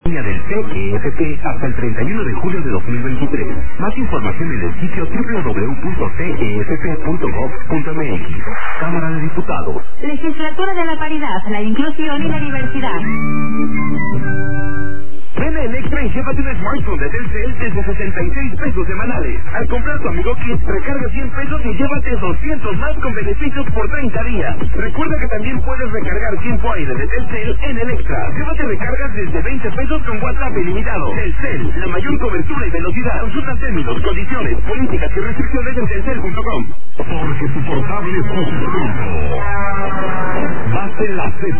Del CEFP hasta el 31 de julio de 2023. Más información en el sitio www.cefp.gov.mx. Cámara de Diputados. Legislatura de la Paridad, la Inclusión y la Diversidad. Ven a Electra y llévate un smartphone de Telcel desde 66 pesos semanales. Al comprar tu Amigo Kit, recarga 100 pesos y llévate 200 más con beneficios por 30 días. Recuerda que también puedes recargar tiempo aire de Telcel en Electra. Llévate recargas desde 20 pesos con WhatsApp ilimitado. Telcel, la mayor cobertura y velocidad. Consulta términos, condiciones, políticas y restricciones en telcel.com. Porque tu portable es tu pronto. Base la